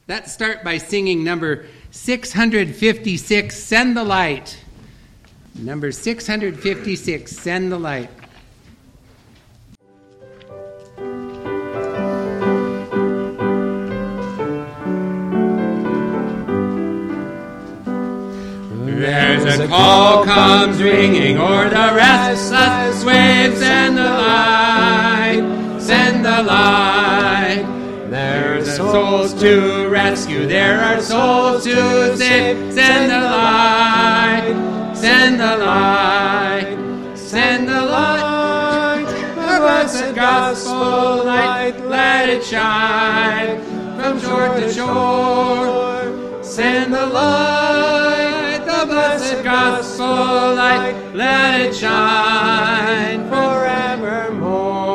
Let's start by singing number 656, Send the Light. Number 656, Send the Light. There's a call comes ringing o'er the restless waves, send the light, send the light. There's souls to rescue, there are souls to save, send the light, send the light, send the light. The blessed gospel light, let it shine from shore to shore, send the light. The blessed gospel light, let it shine forevermore.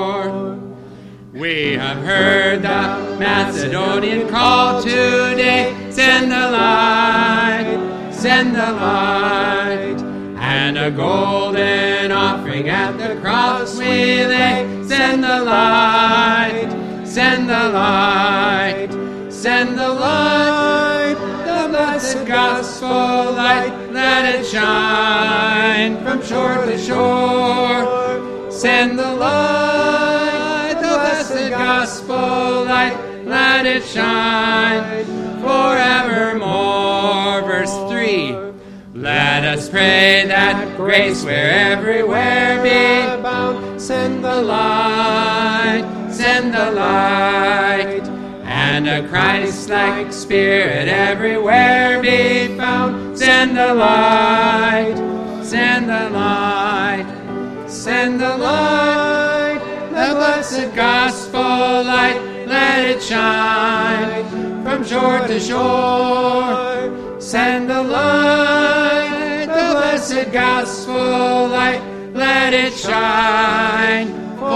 We have heard the Macedonian call today, send the light, send the light. And a golden offering at the cross we lay, send the light, send the light, send the light. The blessed gospel light, let it shine from shore to shore, send the light. The blessed gospel light, let it shine forevermore. Verse 3. Let us pray that grace will everywhere be bound. Send the light, send the light. And a Christ-like spirit everywhere be found. Send the light, send the light, send the light. The blessed gospel light, let it shine from shore to shore. Send the light, the blessed gospel light, let it shine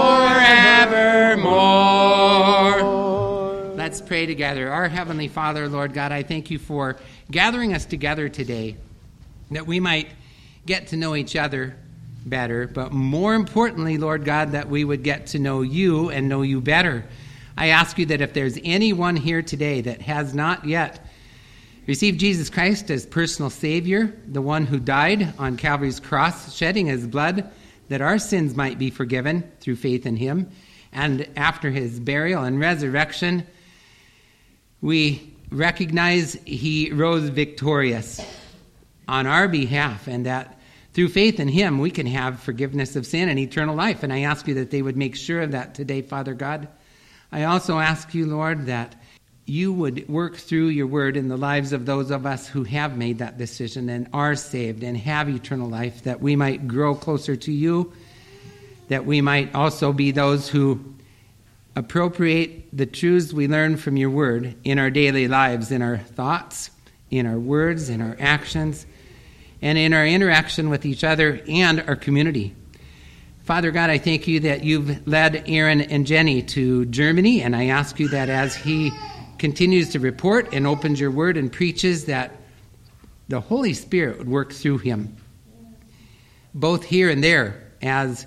forevermore. Let's pray together. Our Heavenly Father, Lord God, I thank you for gathering us together today, that we might get to know each other better, but more importantly, Lord God, that we would get to know you and know you better. I ask you that if there's anyone here today that has not yet received Jesus Christ as personal Savior, the one who died on Calvary's cross, shedding his blood, that our sins might be forgiven through faith in him, and after his burial and resurrection, we recognize he rose victorious on our behalf, and that through faith in him we can have forgiveness of sin and eternal life. And I ask you that they would make sure of that today, Father God. I also ask you, Lord, that you would work through your word in the lives of those of us who have made that decision and are saved and have eternal life, that we might grow closer to you, that we might also be those who appropriate the truths we learn from your word in our daily lives, in our thoughts, in our words, in our actions, and in our interaction with each other and our community. Father God, I thank you that you've led Aaron and Jenny to Germany, and I ask you that as he continues to report and opens your word and preaches, that the Holy Spirit would work through him, both here and there. As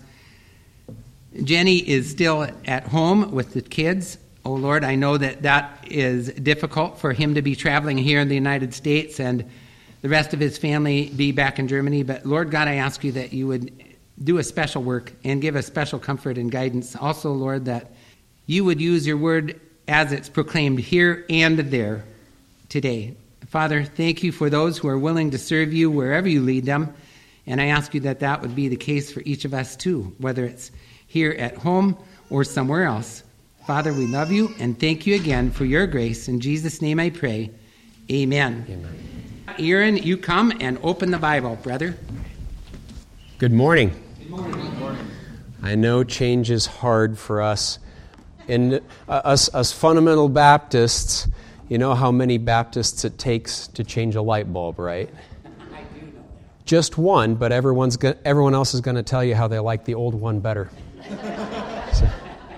Jenny is still at home with the kids, oh Lord, I know that that is difficult for him to be traveling here in the United States and the rest of his family be back in Germany. But Lord God, I ask you that you would do a special work and give us special comfort and guidance. Also, Lord, that you would use your word as it's proclaimed here and there today. Father, thank you for those who are willing to serve you wherever you lead them. And I ask you that that would be the case for each of us too, whether it's here at home or somewhere else. Father, we love you and thank you again for your grace. In Jesus' name I pray. Amen. Amen. Aaron, you come and open the Bible, brother. Good morning. Good morning. Good morning. I know change is hard for us. And us fundamental Baptists, you know how many Baptists it takes to change a light bulb, right? I do know that. Just one, but everyone else is going to tell you how they like the old one better. So,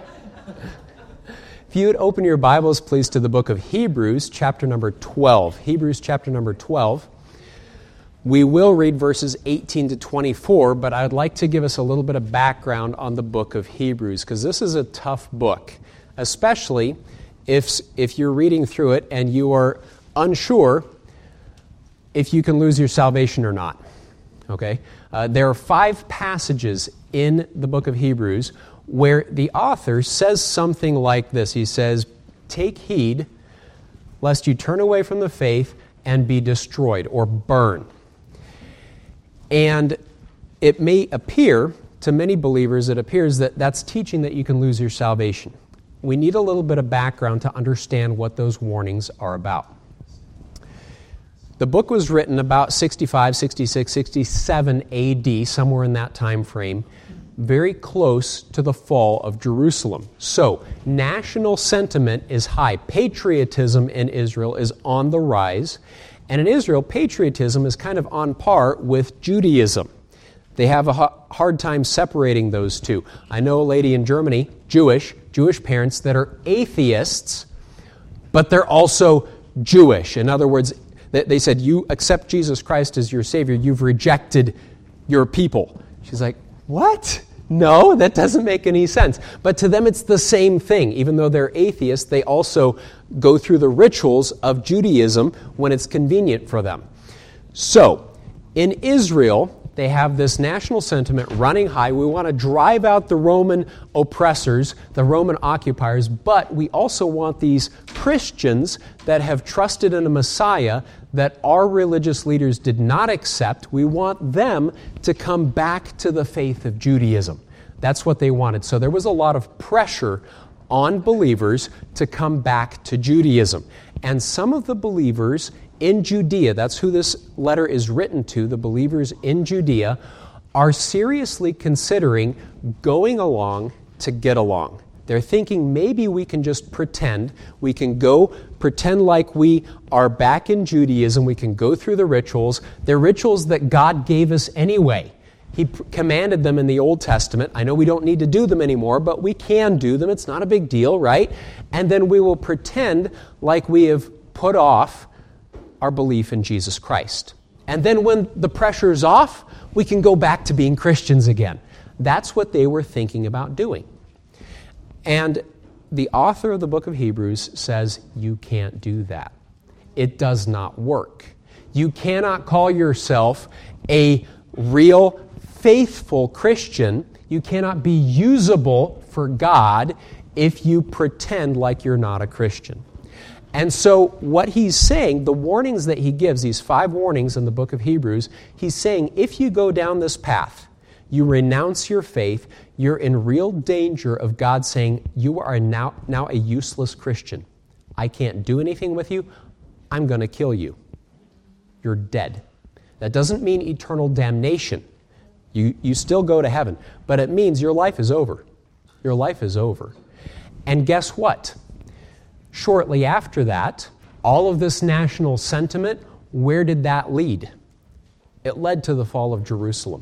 if you would open your Bibles, please, to the book of Hebrews, chapter number 12. Hebrews, chapter number 12. We will read verses 18 to 24, but I'd like to give us a little bit of background on the book of Hebrews, because this is a tough book, especially if you're reading through it and you are unsure if you can lose your salvation or not. Okay? There are 5 passages in the book of Hebrews where the author says something like this. He says, "Take heed lest you turn away from the faith and be destroyed," or burn. And it may appear, to many believers, it appears that that's teaching that you can lose your salvation. We need a little bit of background to understand what those warnings are about. The book was written about 65, 66, 67 AD, somewhere in that time frame, very close to the fall of Jerusalem. So, national sentiment is high. Patriotism in Israel is on the rise. And in Israel, patriotism is kind of on par with Judaism. They have a hard time separating those two. I know a lady in Germany, Jewish parents that are atheists, but they're also Jewish. In other words, they said, you accept Jesus Christ as your Savior, you've rejected your people. She's like, what? No, that doesn't make any sense. But to them it's the same thing. Even though they're atheists, they also go through the rituals of Judaism when it's convenient for them. So, in Israel, they have this national sentiment running high. We want to drive out the Roman oppressors, the Roman occupiers, but we also want these Christians that have trusted in a Messiah that our religious leaders did not accept. We want them to come back to the faith of Judaism. That's what they wanted. So there was a lot of pressure on believers to come back to Judaism. And some of the believers in Judea, that's who this letter is written to, the believers in Judea, are seriously considering going along to get along. They're thinking maybe we can just pretend. We can go pretend like we are back in Judaism. We can go through the rituals. They're rituals that God gave us anyway. He commanded them in the Old Testament. I know we don't need to do them anymore, but we can do them. It's not a big deal, right? And then we will pretend like we have put off our belief in Jesus Christ. And then when the pressure's off, we can go back to being Christians again. That's what they were thinking about doing. And the author of the book of Hebrews says, you can't do that. It does not work. You cannot call yourself a real, faithful Christian. You cannot be usable for God if you pretend like you're not a Christian. And so what he's saying, the warnings that he gives, these 5 warnings in the book of Hebrews, he's saying if you go down this path, you renounce your faith, you're in real danger of God saying, you are now a useless Christian. I can't do anything with you. I'm going to kill you. You're dead. That doesn't mean eternal damnation. You still go to heaven. But it means your life is over. Your life is over. And guess what? Shortly after that, all of this national sentiment, where did that lead? It led to the fall of Jerusalem.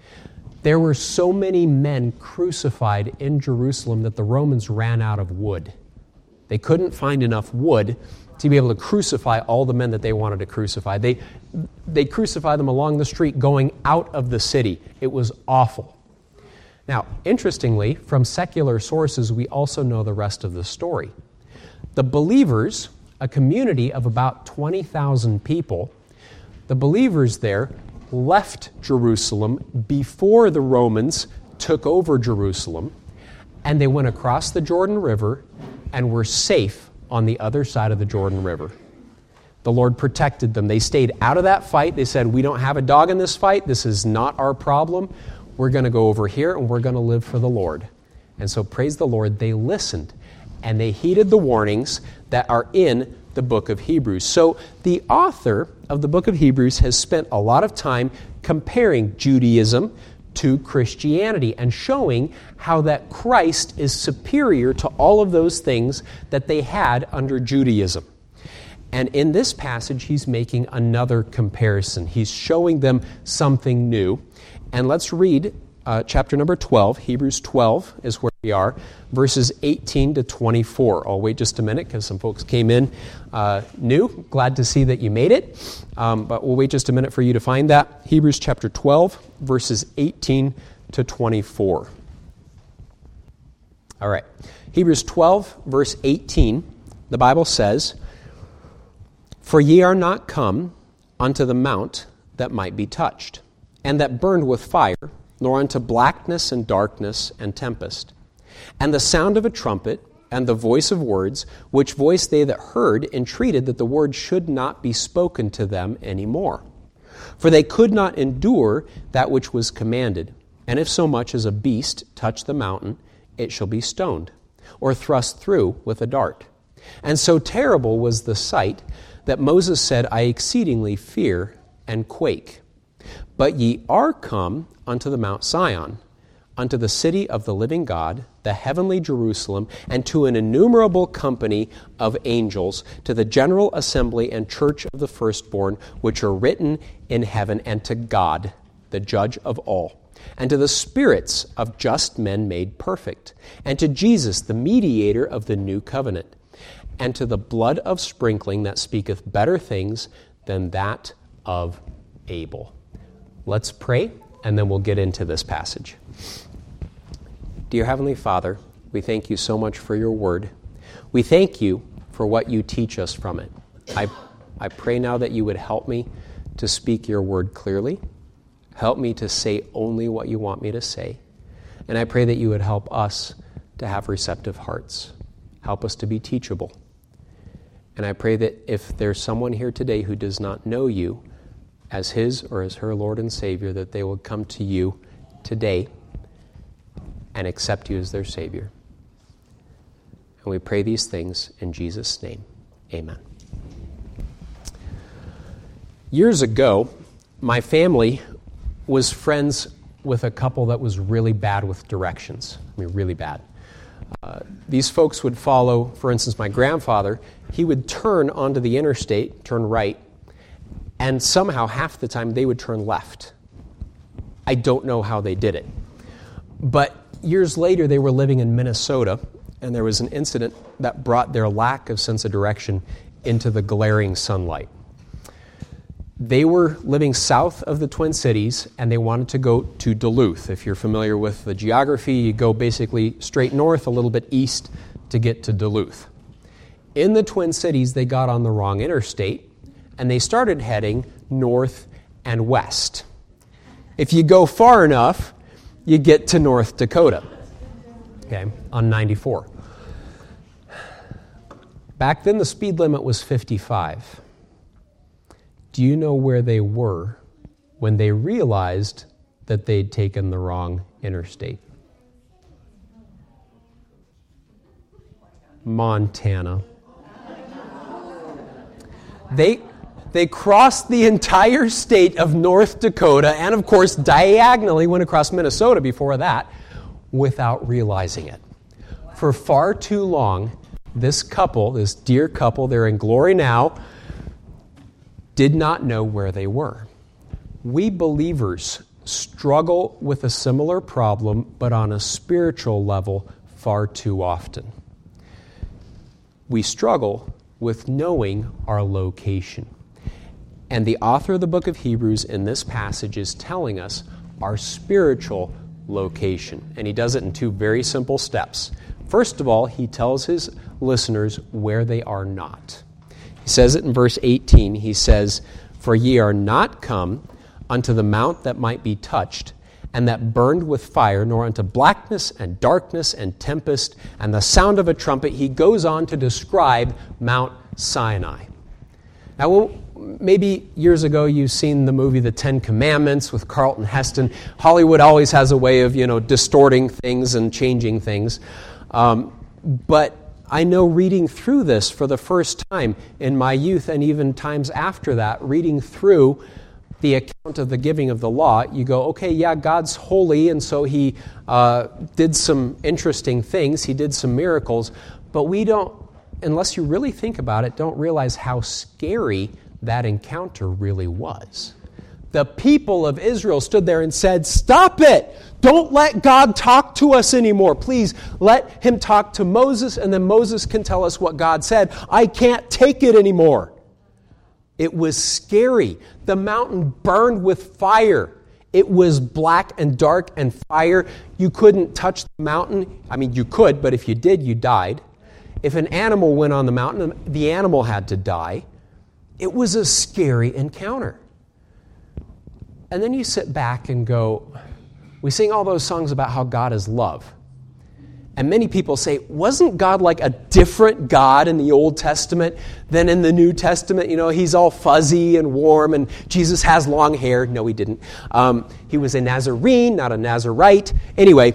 There were so many men crucified in Jerusalem that the Romans ran out of wood. They couldn't find enough wood to be able to crucify all the men that they wanted to crucify. They crucified them along the street going out of the city. It was awful. Now, interestingly, from secular sources, we also know the rest of the story. The believers, a community of about 20,000 people, the believers there left Jerusalem before the Romans took over Jerusalem, and they went across the Jordan River and were safe on the other side of the Jordan River. The Lord protected them. They stayed out of that fight. They said, we don't have a dog in this fight. This is not our problem. We're going to go over here and we're going to live for the Lord. And so praise the Lord, they listened. And they heeded the warnings that are in the book of Hebrews. So the author of the book of Hebrews has spent a lot of time comparing Judaism to Christianity and showing how that Christ is superior to all of those things that they had under Judaism. And in this passage, he's making another comparison. He's showing them something new. And let's read chapter number 12, Hebrews 12 is where we are, verses 18 to 24. I'll wait just a minute because some folks came in new. Glad to see that you made it. But we'll wait just a minute for you to find that. Hebrews chapter 12, verses 18 to 24. All right. Hebrews 12, verse 18 The Bible says, "For ye are not come unto the mount that might be touched, and that burned with fire, nor unto blackness and darkness and tempest, and the sound of a trumpet, and the voice of words, which voice they that heard entreated that the word should not be spoken to them any more. For they could not endure that which was commanded. And if so much as a beast touch the mountain, it shall be stoned, or thrust through with a dart. And so terrible was the sight that Moses said, I exceedingly fear and quake. But ye are come unto the Mount Sion, unto the city of the living God, the heavenly Jerusalem, and to an innumerable company of angels, to the general assembly and church of the firstborn, which are written in heaven, and to God, the judge of all, and to the spirits of just men made perfect, and to Jesus, the mediator of the new covenant, and to the blood of sprinkling that speaketh better things than that of Abel." Let's pray, and then we'll get into this passage. Dear Heavenly Father, we thank you so much for your word. We thank you for what you teach us from it. I pray now that you would help me to speak your word clearly. Help me to say only what you want me to say. And I pray that you would help us to have receptive hearts. Help us to be teachable. And I pray that if there's someone here today who does not know you as his or as her Lord and Savior, that they will come to you today and accept you as their Savior. And we pray these things in Jesus' name. Amen. Years ago, my family was friends with a couple that was really bad with directions. I mean, really bad. These folks would follow, for instance, my grandfather. He would turn onto the interstate, turn right, and somehow half the time they would turn left. I don't know how they did it. But years later, they were living in Minnesota, and there was an incident that brought their lack of sense of direction into the glaring sunlight. They were living south of the Twin Cities, and they wanted to go to Duluth. If you're familiar with the geography, you go basically straight north, a little bit east, to get to Duluth. In the Twin Cities, they got on the wrong interstate, and they started heading north and west. If you go far enough, you get to North Dakota, okay, on 94. Back then, the speed limit was 55. Do you know where they were when they realized that they'd taken the wrong interstate? Montana. They crossed the entire state of North Dakota and, of course, diagonally went across Minnesota before that without realizing it. For far too long, this couple, this dear couple, they're in glory now, did not know where they were. We believers struggle with a similar problem, but on a spiritual level far too often. We struggle with knowing our location. And the author of the book of Hebrews in this passage is telling us our spiritual location. And he does it in two very simple steps. First of all, he tells his listeners where they are not. He says it in verse 18. He says, "For ye are not come unto the mount that might be touched, and that burned with fire, nor unto blackness and darkness and tempest, and the sound of a trumpet." He goes on to describe Mount Sinai. Now, maybe years ago you've seen the movie The Ten Commandments with Charlton Heston. Hollywood always has a way of, distorting things and changing things. But I know reading through this for the first time in my youth and even times after that, reading through the account of the giving of the law, you go, okay, yeah, God's holy, and so he did some interesting things. He did some miracles, but we don't, unless you really think about it, don't realize how scary that encounter really was. The people of Israel stood there and said, "Stop it! Don't let God talk to us anymore. Please let him talk to Moses, and then Moses can tell us what God said. I can't take it anymore." It was scary. The mountain burned with fire. It was black and dark and fire. You couldn't touch the mountain. I mean, you could, but if you did, you died. If an animal went on the mountain, the animal had to die. It was a scary encounter. And then you sit back and go, we sing all those songs about how God is love. And many people say, wasn't God like a different God in the Old Testament than in the New Testament? You know, he's all fuzzy and warm, and Jesus has long hair. No, he didn't. He was a Nazarene, not a Nazarite. Anyway,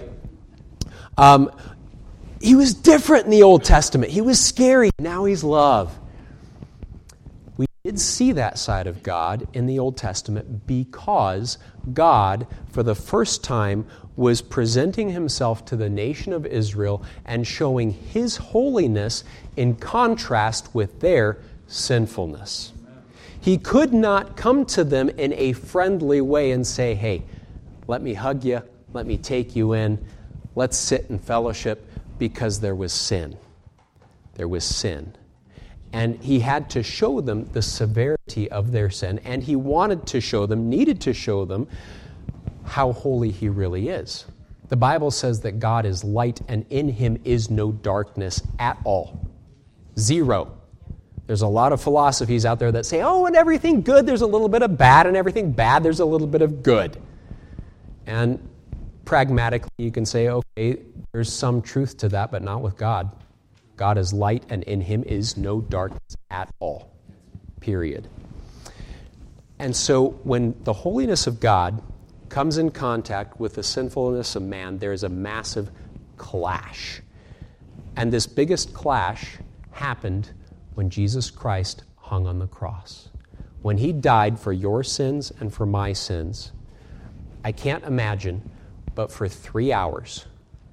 he was different in the Old Testament. He was scary. Now he's love. We did see that side of God in the Old Testament because God, for the first time, was presenting himself to the nation of Israel and showing his holiness in contrast with their sinfulness. He could not come to them in a friendly way and say, hey, let me hug you, let me take you in, let's sit in fellowship, because there was sin. There was sin. And he had to show them the severity of their sin, and he wanted to show them, needed to show them, how holy he really is. The Bible says that God is light and in him is no darkness at all. Zero. There's a lot of philosophies out there that say, oh, in everything good there's a little bit of bad, and everything bad there's a little bit of good. And pragmatically you can say, okay, there's some truth to that, but not with God. God is light and in him is no darkness at all. Period. And so when the holiness of God comes in contact with the sinfulness of man, there is a massive clash. And this biggest clash happened when Jesus Christ hung on the cross. When he died for your sins and for my sins, I can't imagine, but for 3 hours,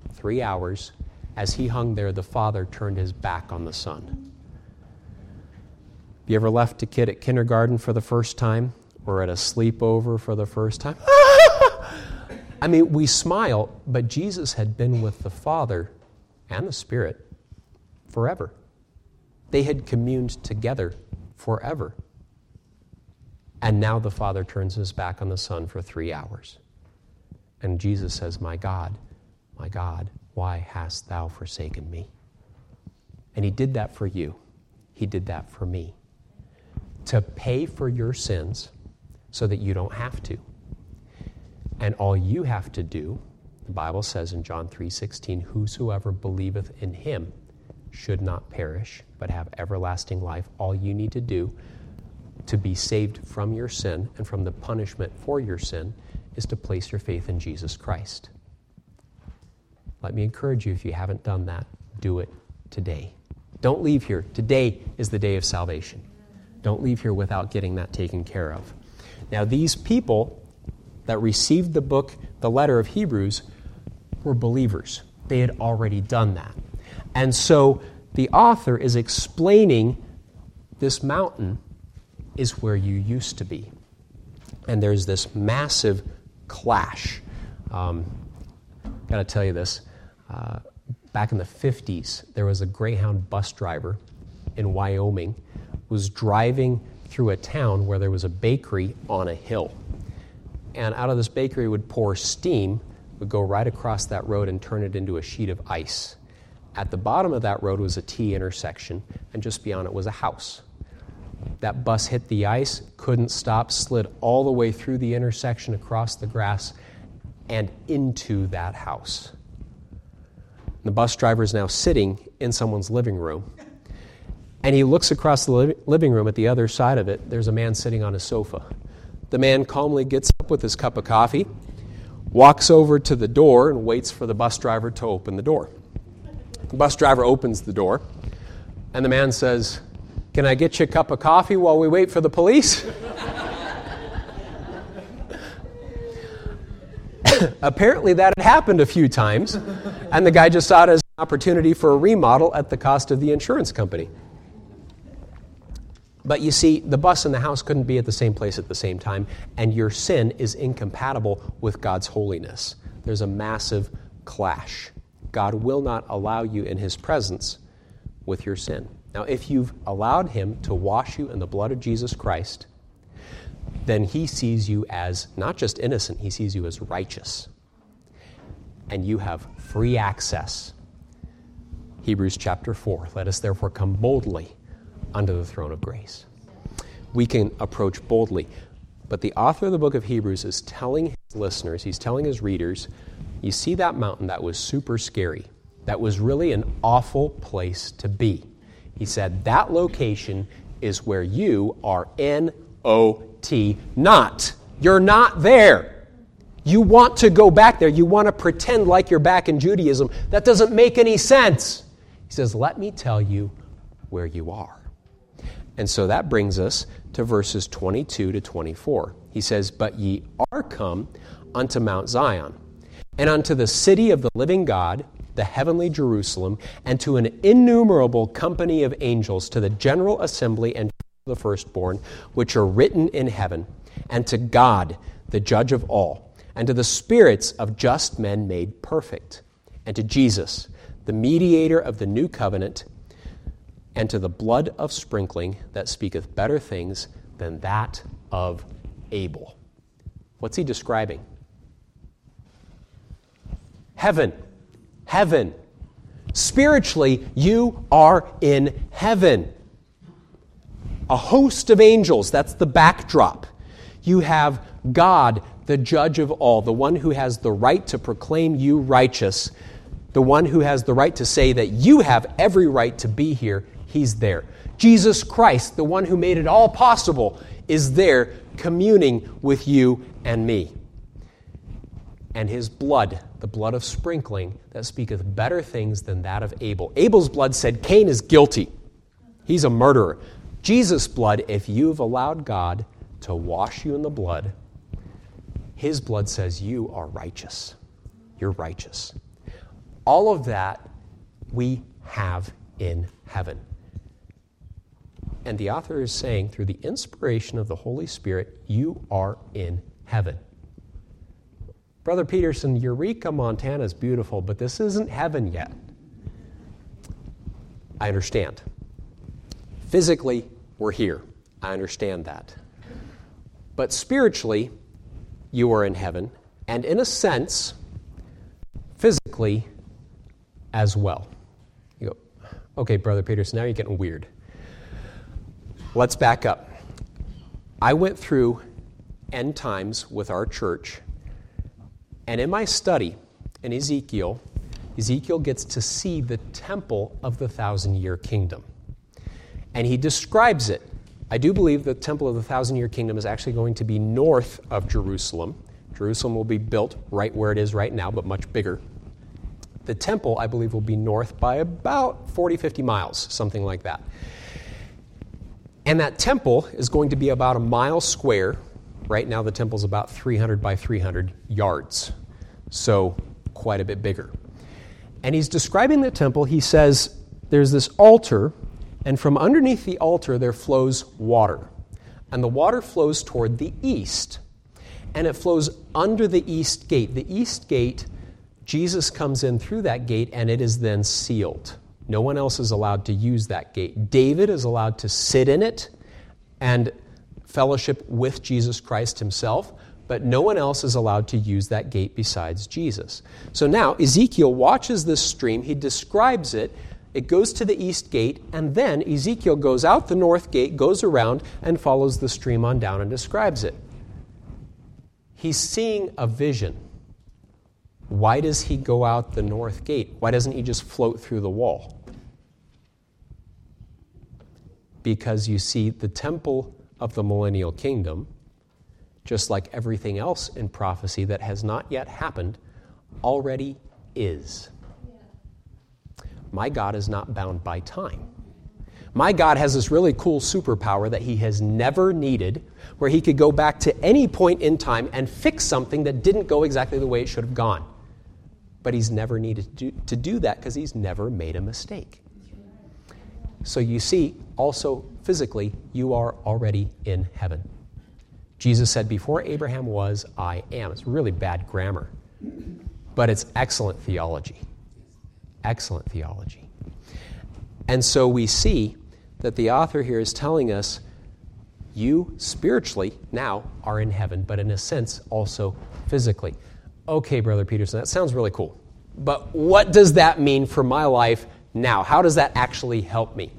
as he hung there, the Father turned his back on the Son. You ever left a kid at kindergarten for the first time or at a sleepover for the first time? I mean, we smile, but Jesus had been with the Father and the Spirit forever. They had communed together forever. And now the Father turns his back on the Son for 3 hours. And Jesus says, my God, why hast thou forsaken me? And he did that for you. He did that for me. To pay for your sins so that you don't have to. And all you have to do, the Bible says in John 3:16, whosoever believeth in him should not perish, but have everlasting life. All you need to do to be saved from your sin and from the punishment for your sin is to place your faith in Jesus Christ. Let me encourage you, if you haven't done that, do it today. Don't leave here. Today is the day of salvation. Don't leave here without getting that taken care of. Now, these people that received the letter of Hebrews, were believers. They had already done that. And so the author is explaining this mountain is where you used to be. And there's this massive clash. Got to tell you this. Back in the 50s, there was a Greyhound bus driver in Wyoming who was driving through a town where there was a bakery on a hill. And out of this bakery would pour steam, would go right across that road and turn it into a sheet of ice. At the bottom of that road was a T intersection, and just beyond it was a house. That bus hit the ice, couldn't stop, slid all the way through the intersection, across the grass, and into that house. The bus driver is now sitting in someone's living room, and he looks across the living room. At the other side of it, there's a man sitting on a sofa. The man calmly gets up with his cup of coffee, walks over to the door, and waits for the bus driver to open the door. The bus driver opens the door, and the man says, "Can I get you a cup of coffee while we wait for the police?" Apparently that had happened a few times, and the guy just saw it as an opportunity for a remodel at the cost of the insurance company. But you see, the bus and the house couldn't be at the same place at the same time, and your sin is incompatible with God's holiness. There's a massive clash. God will not allow you in his presence with your sin. Now, if you've allowed him to wash you in the blood of Jesus Christ, then he sees you as not just innocent, he sees you as righteous. And you have free access Hebrews chapter 4. Let us therefore come boldly unto the throne of grace. We can approach boldly. But the author of the book of Hebrews is telling his listeners, he's telling his readers, you see that mountain that was super scary. That was really an awful place to be. He said, that location is where you are N-O-T, not. You're not there. You want to go back there. You want to pretend like you're back in Judaism. That doesn't make any sense. He says, let me tell you where you are. And so that brings us to verses 22 to 24. He says, but ye are come unto Mount Zion, and unto the city of the living God, the heavenly Jerusalem, and to an innumerable company of angels, to the general assembly and to the firstborn, which are written in heaven, and to God, the judge of all, and to the spirits of just men made perfect, and to Jesus, the mediator of the new covenant, and to the blood of sprinkling that speaketh better things than that of Abel. What's he describing? Heaven. Heaven. Spiritually, you are in heaven. A host of angels, that's the backdrop. You have God, the judge of all, the one who has the right to proclaim you righteous, the one who has the right to say that you have every right to be here. He's there. Jesus Christ, the one who made it all possible, is there communing with you and me. And his blood, the blood of sprinkling, that speaketh better things than that of Abel. Abel's blood said Cain is guilty. He's a murderer. Jesus' blood, if you've allowed God to wash you in the blood, his blood says you are righteous. You're righteous. All of that we have in heaven. And the author is saying, through the inspiration of the Holy Spirit, you are in heaven. Brother Peterson, Eureka, Montana is beautiful, but this isn't heaven yet. I understand. Physically, we're here. I understand that. But spiritually, you are in heaven, and in a sense, physically as well. You go, okay, Brother Peterson, now you're getting weird. Let's back up. I went through end times with our church, and in my study in Ezekiel gets to see the temple of the 1,000-year kingdom. And he describes it. I do believe the temple of the 1,000-year kingdom is actually going to be north of Jerusalem. Jerusalem will be built right where it is right now, but much bigger. The temple, I believe, will be north by about 40, 50 miles, something like that. And that temple is going to be about a mile square. Right now the temple's about 300 by 300 yards, so quite a bit bigger. And he's describing the temple. He says there's this altar, and from underneath the altar there flows water. And the water flows toward the east. And it flows under the east gate. The east gate, Jesus comes in through that gate, and it is then sealed. No one else is allowed to use that gate. David is allowed to sit in it and fellowship with Jesus Christ himself, but no one else is allowed to use that gate besides Jesus. So now Ezekiel watches this stream. He describes it. It goes to the east gate, and then Ezekiel goes out the north gate, goes around, and follows the stream on down and describes it. He's seeing a vision. Why does he go out the north gate? Why doesn't he just float through the wall? Because you see, the temple of the millennial kingdom, just like everything else in prophecy that has not yet happened, already is. My God is not bound by time. My God has this really cool superpower that he has never needed, where he could go back to any point in time and fix something that didn't go exactly the way it should have gone. But he's never needed to do that because he's never made a mistake. So you see, also physically, you are already in heaven. Jesus said, before Abraham was, I am. It's really bad grammar, but it's excellent theology. Excellent theology. And so we see that the author here is telling us, you spiritually now are in heaven, but in a sense also physically. Okay, Brother Peterson, that sounds really cool. But what does that mean for my life Now, how does that actually help me?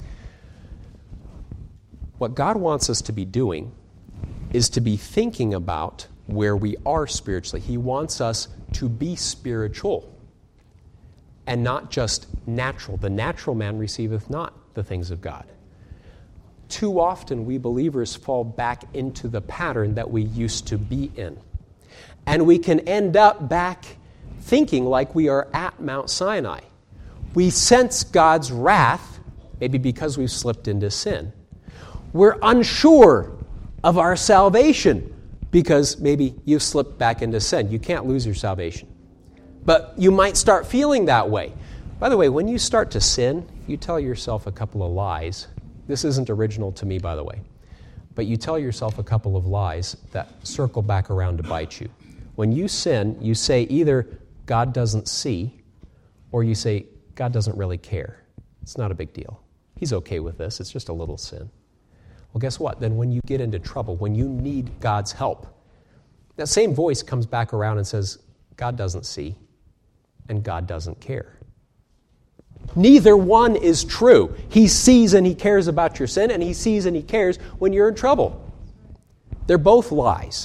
What God wants us to be doing is to be thinking about where we are spiritually. He wants us to be spiritual and not just natural. The natural man receiveth not the things of God. Too often we believers fall back into the pattern that we used to be in. And we can end up back thinking like we are at Mount Sinai. We sense God's wrath, maybe because we've slipped into sin. We're unsure of our salvation because maybe you've slipped back into sin. You can't lose your salvation. But you might start feeling that way. By the way, when you start to sin, you tell yourself a couple of lies. This isn't original to me, by the way. But you tell yourself a couple of lies that circle back around to bite you. When you sin, you say either God doesn't see, or you say God doesn't really care. It's not a big deal. He's okay with this. It's just a little sin. Well, guess what? Then when you get into trouble, when you need God's help, that same voice comes back around and says, God doesn't see, and God doesn't care. Neither one is true. He sees and he cares about your sin, and he sees and he cares when you're in trouble. They're both lies.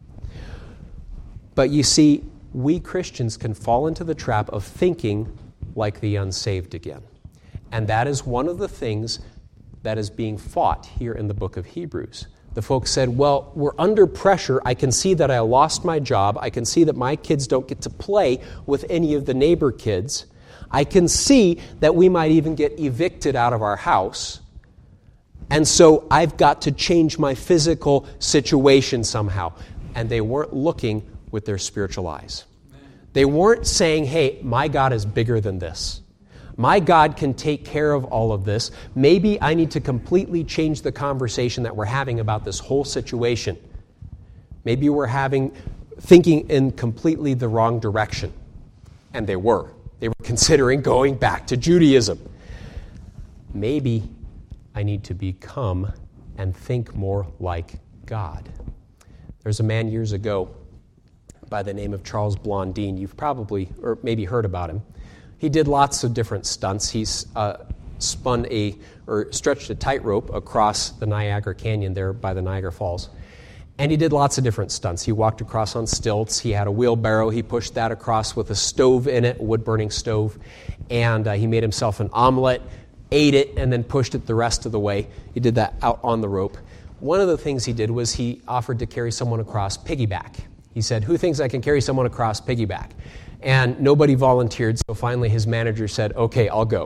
But you see, we Christians can fall into the trap of thinking like the unsaved again. And that is one of the things that is being fought here in the book of Hebrews. The folks said, well, we're under pressure. I can see that I lost my job. I can see that my kids don't get to play with any of the neighbor kids. I can see that we might even get evicted out of our house. And so I've got to change my physical situation somehow. And they weren't looking with their spiritual eyes. They weren't saying, hey, my God is bigger than this. My God can take care of all of this. Maybe I need to completely change the conversation that we're having about this whole situation. Maybe we're thinking in completely the wrong direction. And they were. They were considering going back to Judaism. Maybe I need to become and think more like God. There's a man years ago by the name of Charles Blondin. You've probably, or maybe heard about him. He did lots of different stunts. He's stretched a tightrope across the Niagara Canyon there by the Niagara Falls. And he did lots of different stunts. He walked across on stilts. He had a wheelbarrow. He pushed that across with a stove in it, a wood-burning stove. And he made himself an omelet, ate it, and then pushed it the rest of the way. He did that out on the rope. One of the things he did was he offered to carry someone across piggyback. He said, who thinks I can carry someone across piggyback? And nobody volunteered, so finally his manager said, okay, I'll go.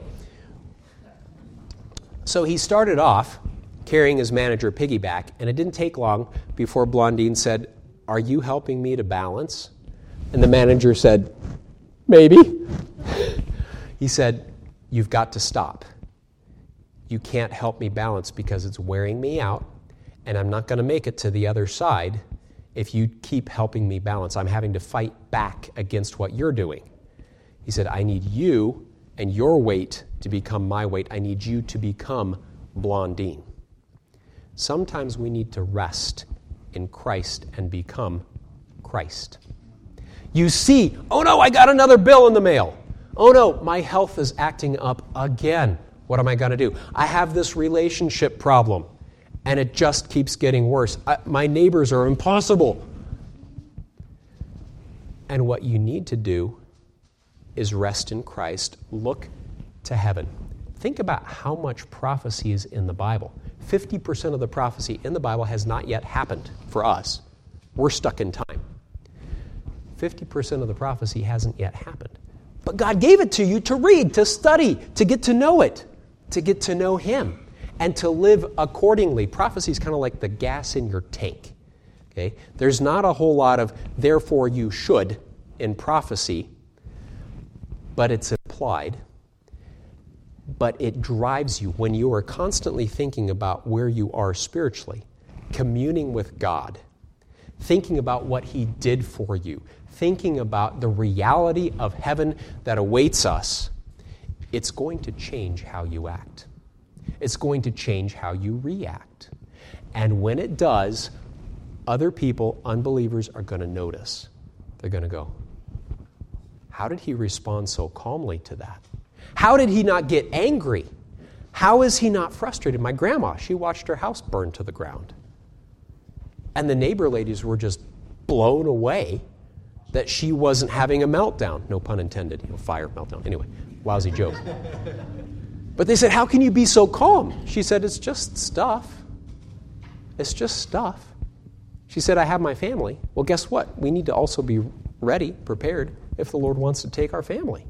So he started off carrying his manager piggyback, and it didn't take long before Blondin said, are you helping me to balance? And the manager said, maybe. He said, you've got to stop. You can't help me balance because it's wearing me out, and I'm not going to make it to the other side if you keep helping me balance. I'm having to fight back against what you're doing. He said, I need you and your weight to become my weight. I need you to become Blondin. Sometimes we need to rest in Christ and become Christ. You see, oh no, I got another bill in the mail. Oh no, my health is acting up again. What am I going to do? I have this relationship problem, and it just keeps getting worse. My neighbors are impossible. And what you need to do is rest in Christ. Look to heaven. Think about how much prophecy is in the Bible. 50% of the prophecy in the Bible has not yet happened for us. We're stuck in time. 50% of the prophecy hasn't yet happened. But God gave it to you to read, to study, to get to know it, to get to know Him, and to live accordingly. Prophecy is kind of like the gas in your tank. Okay? There's not a whole lot of therefore you should in prophecy, but it's implied. But it drives you when you are constantly thinking about where you are spiritually, communing with God, thinking about what He did for you, thinking about the reality of heaven that awaits us. It's going to change how you act. It's going to change how you react. And when it does, other people, unbelievers, are going to notice. They're going to go, how did he respond so calmly to that? How did he not get angry? How is he not frustrated? My grandma, she watched her house burn to the ground. And the neighbor ladies were just blown away that she wasn't having a meltdown. No pun intended. Fire meltdown. Anyway, lousy joke. But they said, how can you be so calm? She said, it's just stuff. It's just stuff. She said, I have my family. Well, guess what? We need to also be ready, prepared, if the Lord wants to take our family.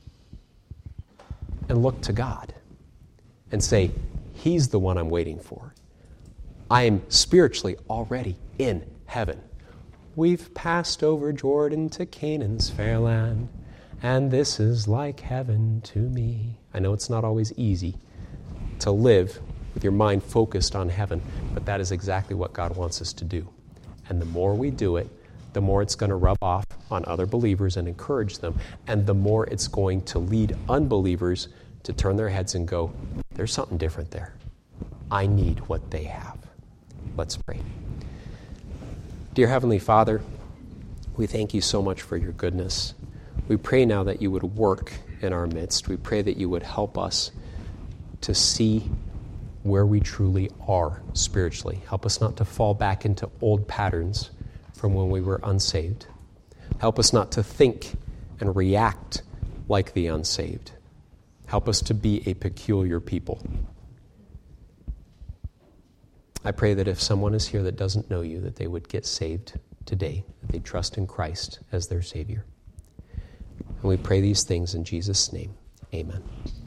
And look to God and say, He's the one I'm waiting for. I am spiritually already in heaven. We've passed over Jordan to Canaan's fair land, and this is like heaven to me. I know it's not always easy to live with your mind focused on heaven, but that is exactly what God wants us to do. And the more we do it, the more it's going to rub off on other believers and encourage them, and the more it's going to lead unbelievers to turn their heads and go, there's something different there. I need what they have. Let's pray. Dear Heavenly Father, we thank you so much for your goodness. We pray now that you would work in our midst. We pray that you would help us to see where we truly are spiritually. Help us not to fall back into old patterns from when we were unsaved. Help us not to think and react like the unsaved. Help us to be a peculiar people. I pray that if someone is here that doesn't know you, that they would get saved today, that they trust in Christ as their Savior. And we pray these things in Jesus' name. Amen.